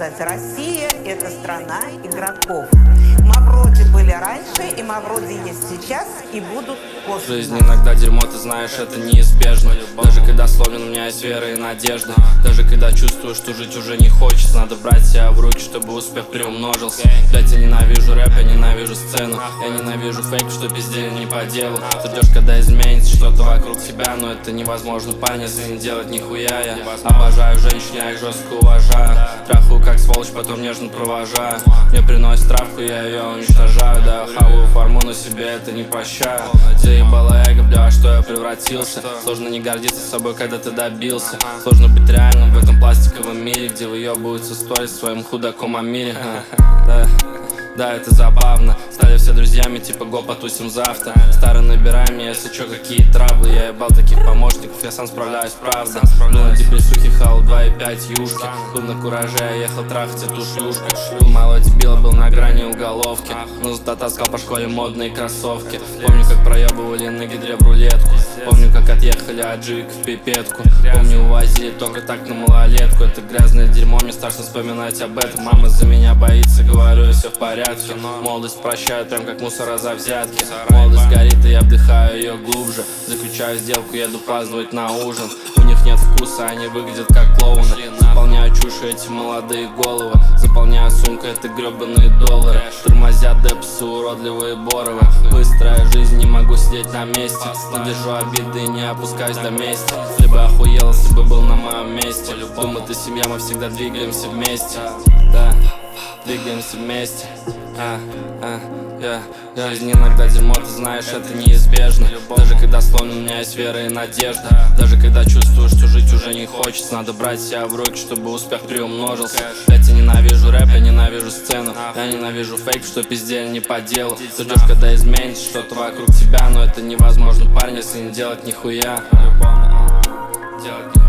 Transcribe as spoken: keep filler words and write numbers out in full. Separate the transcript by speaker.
Speaker 1: сказать, Россия — это страна игроков. Мавроди были раньше, и Мавроди есть сейчас, и будут после.
Speaker 2: Жизнь иногда дерьмо, ты знаешь, это неизбежно. Даже когда сломлен, у меня есть вера и надежда. Даже когда чувствую, что жить уже не хочется, надо брать себя в руки, чтобы успех приумножился. Блять, я ненавижу рэп, я ненавижу сцену. Я ненавижу фейк, что пиздели не по делу. Ты ждешь, когда изменится что-то вокруг тебя, но это невозможно, парень, если не делать нихуя. Я обожаю женщин, я их жестко уважаю. Трахаю как сволочь, потом нежно провожаю. Мне приносит травку, я ее уничтожаю. Да, я хаваю форму, но себе это не прощаю. Заебало эго, бля, во что я превратился. Сложно не гордиться собой, когда ты добился. Сложно быть реальным в этом пластиковом мире, где выебываются сторис своим худаком о мире. Да. Да, это забавно. Стали все друзьями, типа го потусим завтра. Старый набирай мне, если чё, какие травлы. Я ебал таких помощников, я сам справляюсь, правда. Был на депрессухе, хал два и пять юшки. Был на кураже, я ехал трахать эту шлюшку. Был мало дебила, был на грани уголовки. Но зато таскал по школе модные кроссовки. Помню, как проебывали на гидре в рулетку. Помню, как отъехали от Джик в пипетку. Помню, увозили только так на малолетку. Это грязное дерьмо, мне страшно вспоминать об этом. Мама за меня боится, говорю, все в порядке. Молодость прощает, прям как мусора за взятки. Молодость горит, и я вдыхаю ее глубже. Заключаю сделку, еду праздновать на ужин. У них нет вкуса, они выглядят как клоуны. Заполняю чушь эти молодые головы. Заполняю сумку, это гребаные доллары. Тормозят депсы, уродливые боровы. Быстрая жизнь, не могу сидеть на месте. Не держу обиды и не опускаюсь до мести. Либо охуел, если бы был на моем месте. Дом — это семья, мы всегда двигаемся вместе. Да, двигаемся вместе. А, а, я, я. Жизнь иногда дерьмо, ты знаешь, это неизбежно. Даже когда сломлен, у меня есть вера и надежда. Даже когда чувствую, что жить уже не хочется, надо брать себя в руки, чтобы успех приумножился. Блять, я ненавижу рэп, я ненавижу сцену. Я ненавижу фейк, что пиздели не по делу. Ты ждешь, когда изменится что-то вокруг тебя, но это невозможно, парень, если не делать нихуя. Делать